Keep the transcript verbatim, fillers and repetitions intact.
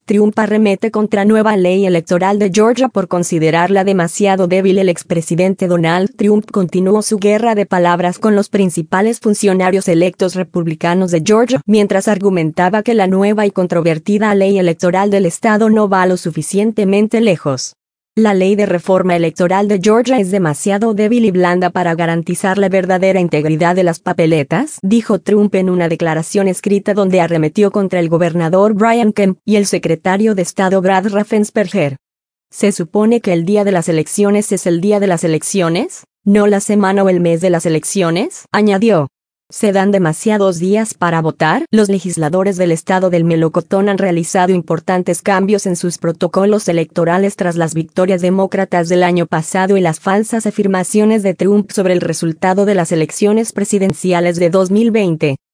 Trump arremete contra nueva ley electoral de Georgia por considerarla demasiado débil. El expresidente Donald Trump continuó su guerra de palabras con los principales funcionarios electos republicanos de Georgia, mientras argumentaba que la nueva y controvertida ley electoral del estado no va lo suficientemente lejos. La ley de reforma electoral de Georgia es demasiado débil y blanda para garantizar la verdadera integridad de las papeletas, dijo Trump en una declaración escrita donde arremetió contra el gobernador Brian Kemp y el secretario de Estado Brad Raffensperger. ¿Se supone que el día de las elecciones es el día de las elecciones, no la semana o el mes de las elecciones?, añadió. ¿Se dan demasiados días para votar? Los legisladores del estado del Melocotón han realizado importantes cambios en sus protocolos electorales tras las victorias demócratas del año pasado y las falsas afirmaciones de Trump sobre el resultado de las elecciones presidenciales de dos mil veinte.